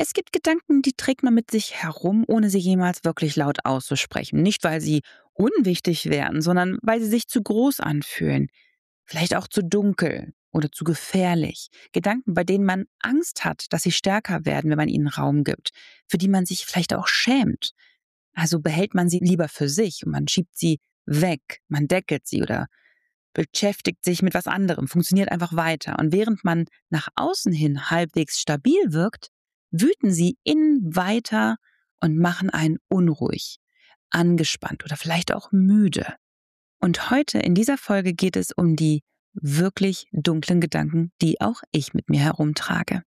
Es gibt Gedanken, die trägt man mit sich herum, ohne sie jemals wirklich laut auszusprechen. Nicht, weil sie unwichtig wären, sondern weil sie sich zu groß anfühlen. Vielleicht auch zu dunkel oder zu gefährlich. Gedanken, bei denen man Angst hat, dass sie stärker werden, wenn man ihnen Raum gibt. Für die man sich vielleicht auch schämt. Also behält man sie lieber für sich und man schiebt sie weg, man deckelt sie oder beschäftigt sich mit was anderem, funktioniert einfach weiter. Und während man nach außen hin halbwegs stabil wirkt, wüten sie innen weiter und machen einen unruhig, angespannt oder vielleicht auch müde. Und heute in dieser Folge geht es um die wirklich dunklen Gedanken, die auch ich mit mir herumtrage.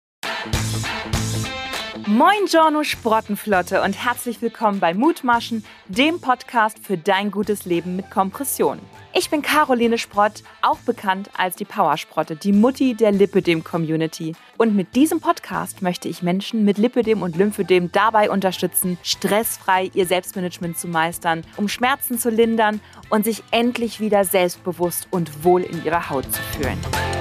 Moin Giorno Sprottenflotte und herzlich willkommen bei Mutmaschen, dem Podcast für dein gutes Leben mit Kompression. Ich bin Caroline Sprott, auch bekannt als die Powersprotte, die Mutti der Lipödem-Community. Und mit diesem Podcast möchte ich Menschen mit Lipödem und Lymphödem dabei unterstützen, stressfrei ihr Selbstmanagement zu meistern, um Schmerzen zu lindern und sich endlich wieder selbstbewusst und wohl in ihrer Haut zu fühlen.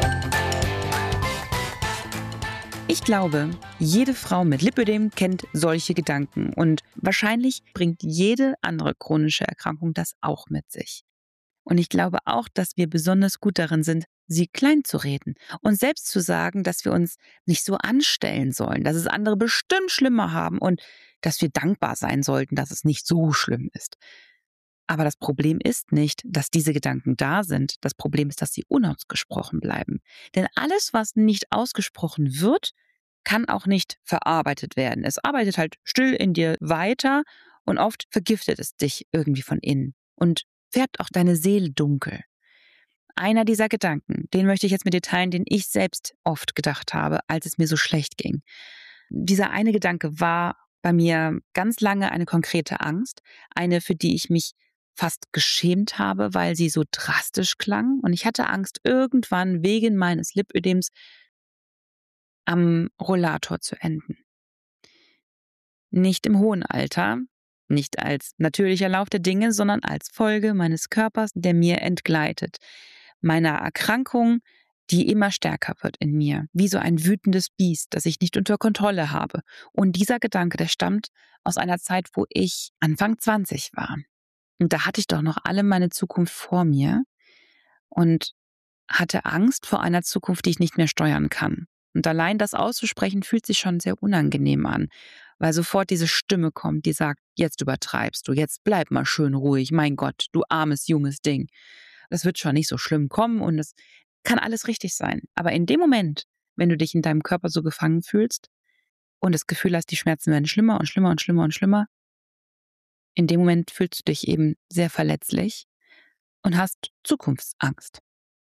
Ich glaube, jede Frau mit Lipödem kennt solche Gedanken und wahrscheinlich bringt jede andere chronische Erkrankung das auch mit sich. Und ich glaube auch, dass wir besonders gut darin sind, sie klein zu reden und selbst zu sagen, dass wir uns nicht so anstellen sollen, dass es andere bestimmt schlimmer haben und dass wir dankbar sein sollten, dass es nicht so schlimm ist. Aber das Problem ist nicht, dass diese Gedanken da sind. Das Problem ist, dass sie unausgesprochen bleiben. Denn alles, was nicht ausgesprochen wird, kann auch nicht verarbeitet werden. Es arbeitet halt still in dir weiter und oft vergiftet es dich irgendwie von innen und färbt auch deine Seele dunkel. Einer dieser Gedanken, den möchte ich jetzt mit dir teilen, den ich selbst oft gedacht habe, als es mir so schlecht ging. Dieser eine Gedanke war bei mir ganz lange eine konkrete Angst, eine, für die ich mich fast geschämt habe, weil sie so drastisch klang. Und ich hatte Angst, irgendwann wegen meines Lipödems am Rollator zu enden. Nicht im hohen Alter, nicht als natürlicher Lauf der Dinge, sondern als Folge meines Körpers, der mir entgleitet. Meiner Erkrankung, die immer stärker wird in mir, wie so ein wütendes Biest, das ich nicht unter Kontrolle habe. Und dieser Gedanke, der stammt aus einer Zeit, wo ich Anfang 20 war. Und da hatte ich doch noch alle meine Zukunft vor mir und hatte Angst vor einer Zukunft, die ich nicht mehr steuern kann. Und allein das auszusprechen, fühlt sich schon sehr unangenehm an, weil sofort diese Stimme kommt, die sagt, jetzt übertreibst du, jetzt bleib mal schön ruhig, mein Gott, du armes, junges Ding. Das wird schon nicht so schlimm kommen und es kann alles richtig sein. Aber in dem Moment, wenn du dich in deinem Körper so gefangen fühlst und das Gefühl hast, die Schmerzen werden schlimmer und schlimmer und schlimmer und schlimmer, in dem Moment fühlst du dich eben sehr verletzlich und hast Zukunftsangst.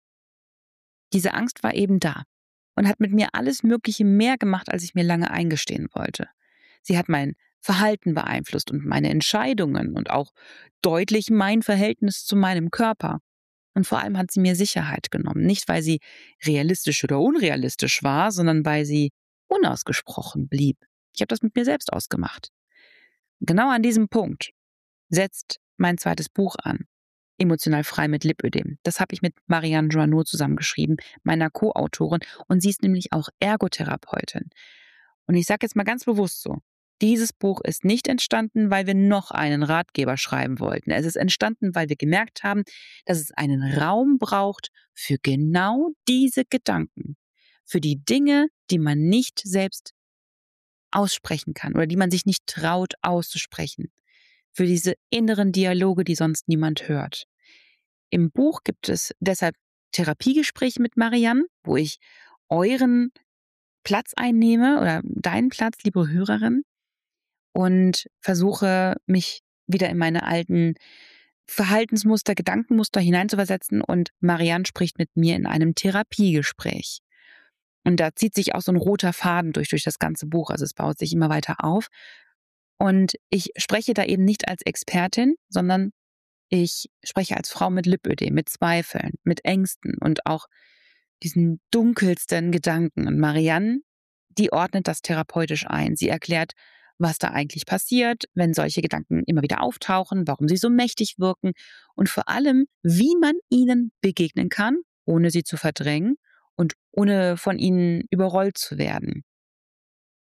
Diese Angst war eben da und hat mit mir alles Mögliche mehr gemacht, als ich mir lange eingestehen wollte. Sie hat mein Verhalten beeinflusst und meine Entscheidungen und auch deutlich mein Verhältnis zu meinem Körper. Und vor allem hat sie mir Sicherheit genommen. Nicht, weil sie realistisch oder unrealistisch war, sondern weil sie unausgesprochen blieb. Ich habe das mit mir selbst ausgemacht. Genau an diesem Punkt setzt mein zweites Buch an. Emotional frei mit Lipödem. Das habe ich mit Marianne Joanneau zusammengeschrieben, meiner Co-Autorin. Und sie ist nämlich auch Ergotherapeutin. Und ich sage jetzt mal ganz bewusst so, dieses Buch ist nicht entstanden, weil wir noch einen Ratgeber schreiben wollten. Es ist entstanden, weil wir gemerkt haben, dass es einen Raum braucht für genau diese Gedanken. Für die Dinge, die man nicht selbst aussprechen kann oder die man sich nicht traut auszusprechen. Für diese inneren Dialoge, die sonst niemand hört. Im Buch gibt es deshalb Therapiegespräche mit Marianne, wo ich euren Platz einnehme oder deinen Platz, liebe Hörerin, und versuche, mich wieder in meine alten Verhaltensmuster, Gedankenmuster hineinzuversetzen und Marianne spricht mit mir in einem Therapiegespräch. Und da zieht sich auch so ein roter Faden durch das ganze Buch, also es baut sich immer weiter auf. Und ich spreche da eben nicht als Expertin, sondern ich spreche als Frau mit Lipödem, mit Zweifeln, mit Ängsten und auch diesen dunkelsten Gedanken. Und Marianne, die ordnet das therapeutisch ein. Sie erklärt, was da eigentlich passiert, wenn solche Gedanken immer wieder auftauchen, warum sie so mächtig wirken und vor allem, wie man ihnen begegnen kann, ohne sie zu verdrängen und ohne von ihnen überrollt zu werden.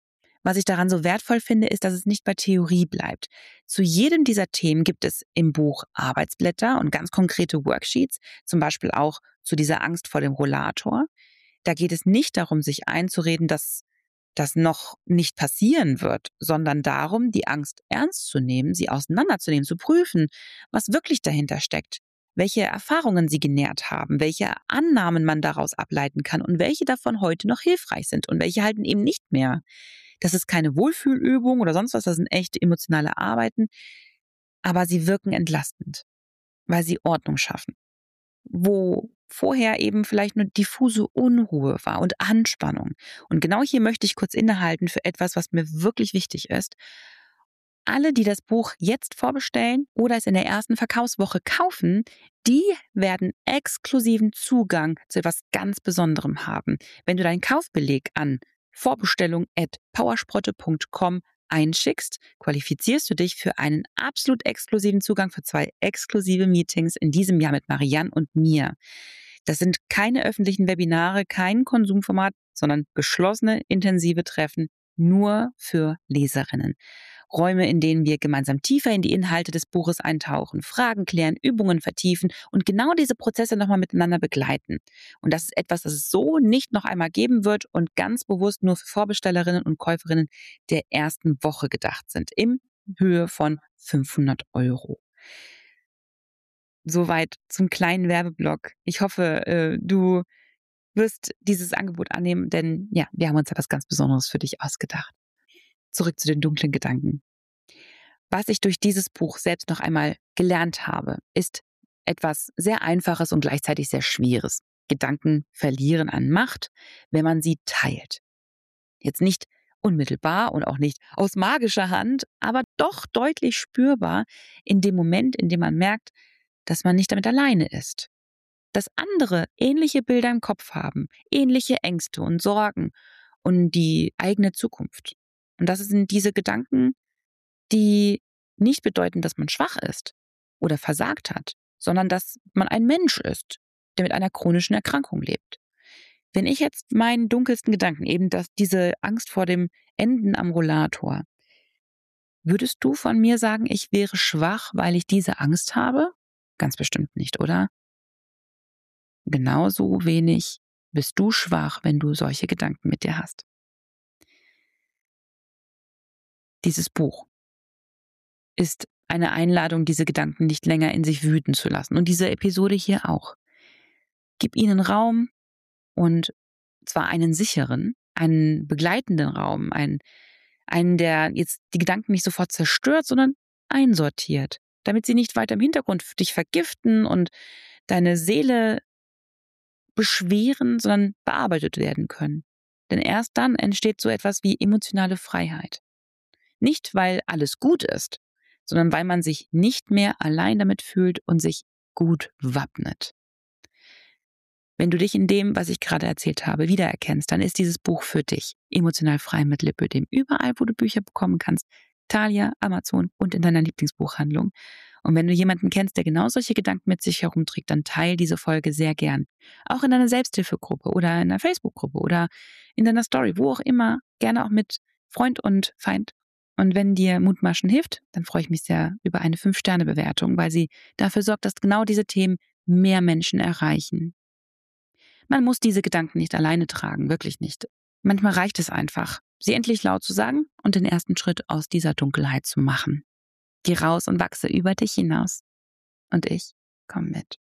Was ich daran so wertvoll finde, ist, dass es nicht bei Theorie bleibt. Zu jedem dieser Themen gibt es im Buch Arbeitsblätter und ganz konkrete Worksheets, zum Beispiel auch zu dieser Angst vor dem Rollator. Da geht es nicht darum, sich einzureden, dass das noch nicht passieren wird, sondern darum, die Angst ernst zu nehmen, sie auseinanderzunehmen, zu prüfen, was wirklich dahinter steckt, welche Erfahrungen sie genährt haben, welche Annahmen man daraus ableiten kann und welche davon heute noch hilfreich sind und welche halten eben nicht mehr. Das ist keine Wohlfühlübung oder sonst was, das sind echte emotionale Arbeiten, aber sie wirken entlastend, weil sie Ordnung schaffen. Wo vorher eben vielleicht nur diffuse Unruhe war und Anspannung. Und genau hier möchte ich kurz innehalten für etwas, was mir wirklich wichtig ist. Alle, die das Buch jetzt vorbestellen oder es in der ersten Verkaufswoche kaufen, die werden exklusiven Zugang zu etwas ganz Besonderem haben. Wenn du deinen Kaufbeleg an vorbestellung@powersprotte.com einschickst, qualifizierst du dich für einen absolut exklusiven Zugang für 2 exklusive Meetings in diesem Jahr mit Marianne und mir. Das sind keine öffentlichen Webinare, kein Konsumformat, sondern geschlossene, intensive Treffen nur für Leserinnen. Räume, in denen wir gemeinsam tiefer in die Inhalte des Buches eintauchen, Fragen klären, Übungen vertiefen und genau diese Prozesse nochmal miteinander begleiten. Und das ist etwas, das es so nicht noch einmal geben wird und ganz bewusst nur für Vorbestellerinnen und Käuferinnen der ersten Woche gedacht sind, in Höhe von 500 €. Soweit zum kleinen Werbeblock. Ich hoffe, du wirst dieses Angebot annehmen, denn ja, wir haben uns etwas ganz Besonderes für dich ausgedacht. Zurück zu den dunklen Gedanken. Was ich durch dieses Buch selbst noch einmal gelernt habe, ist etwas sehr Einfaches und gleichzeitig sehr Schweres. Gedanken verlieren an Macht, wenn man sie teilt. Jetzt nicht unmittelbar und auch nicht aus magischer Hand, aber doch deutlich spürbar in dem Moment, in dem man merkt, dass man nicht damit alleine ist. Dass andere ähnliche Bilder im Kopf haben, ähnliche Ängste und Sorgen und die eigene Zukunft. Und das sind diese Gedanken, die nicht bedeuten, dass man schwach ist oder versagt hat, sondern dass man ein Mensch ist, der mit einer chronischen Erkrankung lebt. Wenn ich jetzt meinen dunkelsten Gedanken, eben diese Angst vor dem Enden am Rollator, würdest du von mir sagen, ich wäre schwach, weil ich diese Angst habe? Ganz bestimmt nicht, oder? Genauso wenig bist du schwach, wenn du solche Gedanken mit dir hast. Dieses Buch ist eine Einladung, diese Gedanken nicht länger in sich wüten zu lassen. Und diese Episode hier auch. Gib ihnen Raum und zwar einen sicheren, einen begleitenden Raum, einen, der jetzt die Gedanken nicht sofort zerstört, sondern einsortiert, damit sie nicht weiter im Hintergrund dich vergiften und deine Seele beschweren, sondern bearbeitet werden können. Denn erst dann entsteht so etwas wie emotionale Freiheit. Nicht, weil alles gut ist, sondern weil man sich nicht mehr allein damit fühlt und sich gut wappnet. Wenn du dich in dem, was ich gerade erzählt habe, wiedererkennst, dann ist dieses Buch für dich. Emotional frei mit Lipödem. Überall, wo du Bücher bekommen kannst. Thalia, Amazon und in deiner Lieblingsbuchhandlung. Und wenn du jemanden kennst, der genau solche Gedanken mit sich herumträgt, dann teile diese Folge sehr gern. Auch in deiner Selbsthilfegruppe oder in einer Facebook-Gruppe oder in deiner Story, wo auch immer. Gerne auch mit Freund und Feind. Und wenn dir Mutmaschen hilft, dann freue ich mich sehr über eine 5-Sterne-Bewertung, weil sie dafür sorgt, dass genau diese Themen mehr Menschen erreichen. Man muss diese Gedanken nicht alleine tragen, wirklich nicht. Manchmal reicht es einfach, sie endlich laut zu sagen und den ersten Schritt aus dieser Dunkelheit zu machen. Geh raus und wachse über dich hinaus. Und ich komme mit.